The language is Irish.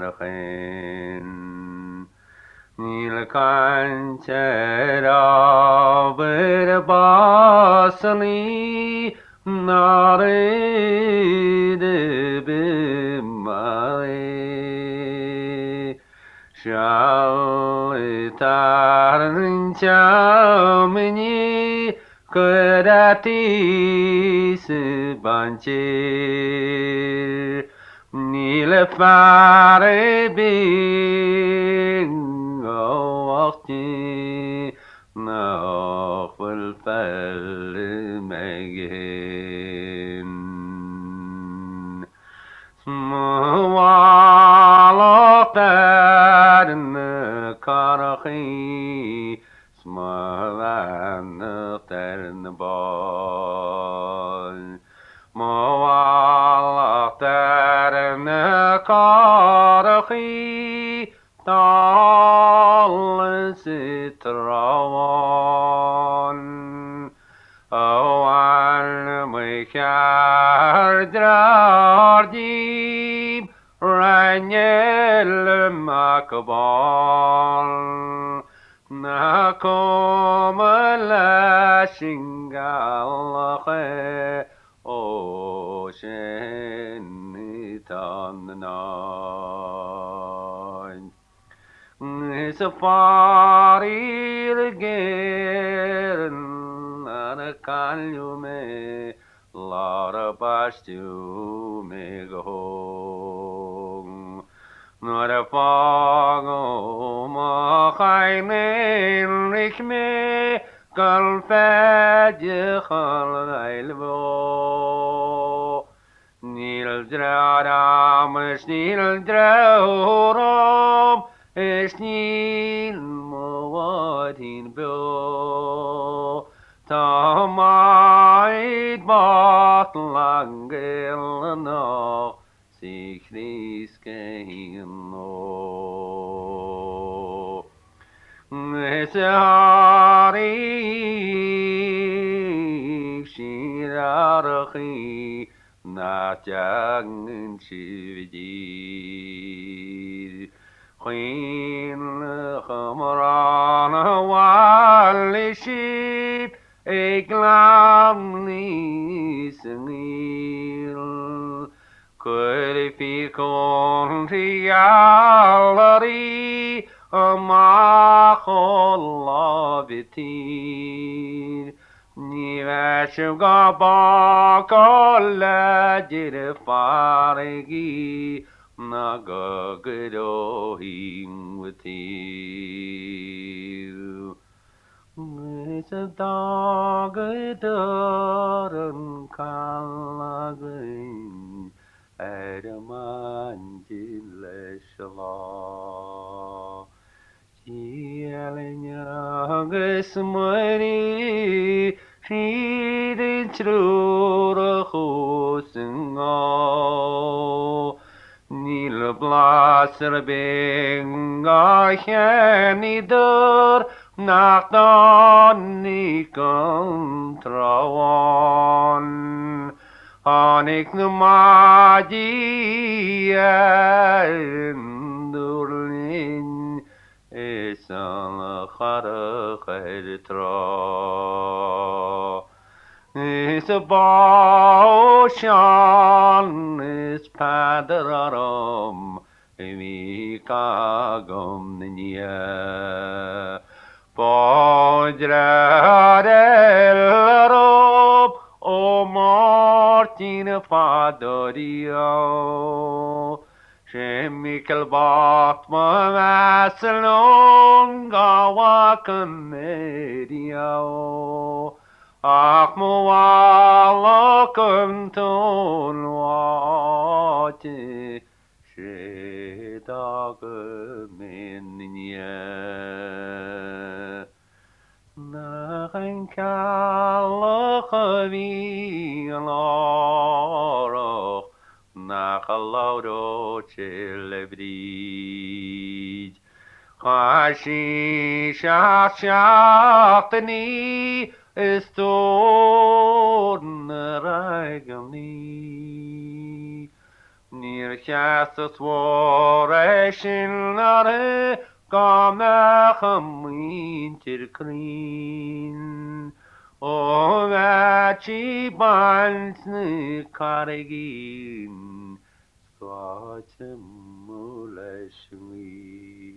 Nilkanchara basli nared bimare shalitar chamni karatis banchir nilfare وقتي ناخذ الفل مجهن سموالقتن كارخي سموالقتن بال موالقتن كارخي طال ستروان أوان مكار درارديب رانيل مكبال ناكم لا شنغال خي أوشن تانناي Safari again, and a calume, Lara Bastu, make a home. Not a fog, my Jaime, Rick me, Calfed, Ilvo. Neil Dradam, Neil Dradam. Esnil moadin bo Tamaid bat langel no Sichriskein no Nesari Shirarchi Natjang Shivji Queen Chamran Wally sheep a glamly sneel could be contiality a machol lovity Nivashga bakala jir farigi Nagagodohim with you. It's a dog a doran kalagin Adamanjileshala Yellinyagasmani She did true hosingo Nil blaser benga henidur nach dan nikon trawan Anik numadi endurlin Esan khara khedtra Is a boshan is padararam Vikagum niya Podradel O Martin Fadorio Shemikel Batma Masalon Gawakan Medio Akmualakum Tunwati Shedagaminya Nachankalachavi Loro Nachalodo Chilebrid Chashi Shashatani Estorn Ragani Nirchas swore shinare gamach mintir clean. O machi bansne karegin. Swatem muleshmi.